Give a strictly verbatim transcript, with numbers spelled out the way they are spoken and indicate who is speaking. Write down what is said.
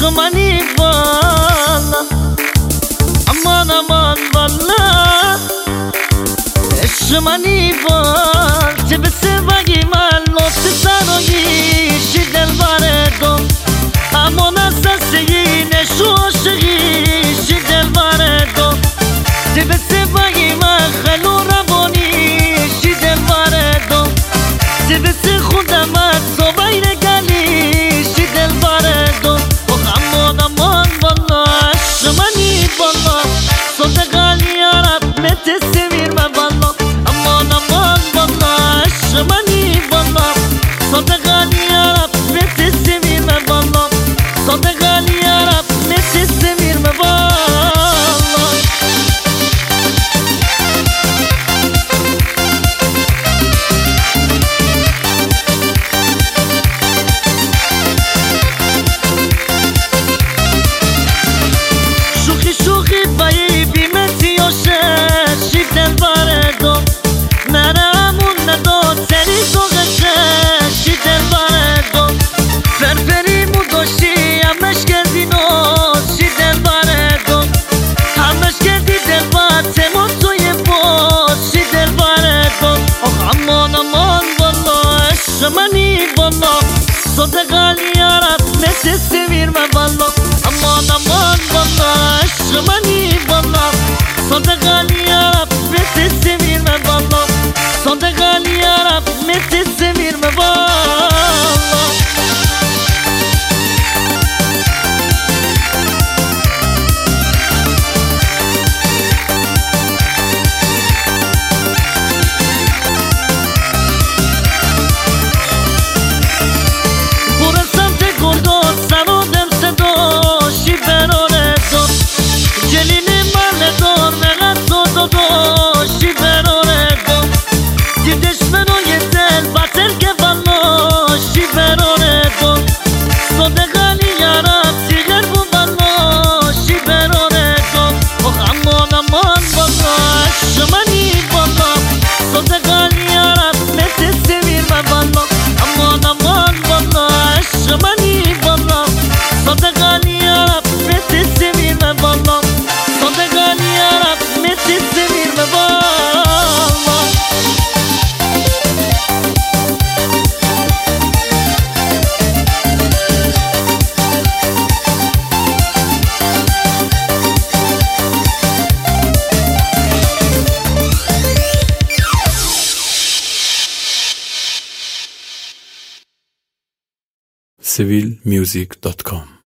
Speaker 1: منی والا امان امان والا عشق منی وال چه به سوگی من لطف سراییشی دل بردم امان از دستگی نشو عاشقیشی دل بردم چه به سوگی من خلو روانیشی دل بردم چه به سی خودم از صبحی نگلیشی دل بردم امان امان والا عشق منی والا صدق علی عرب متسویر من والا امان امان والا عشق منی والا صدق علی عرب متسویر من والا صدق علی عرب متسویر من والا منی والا صدق علی عرب متسویر من والا امان امان والا عشق منی والا صدق علی عرب متسویر من والا صدق علی عرب متسویر من والا
Speaker 2: سویل میوزیک دات کام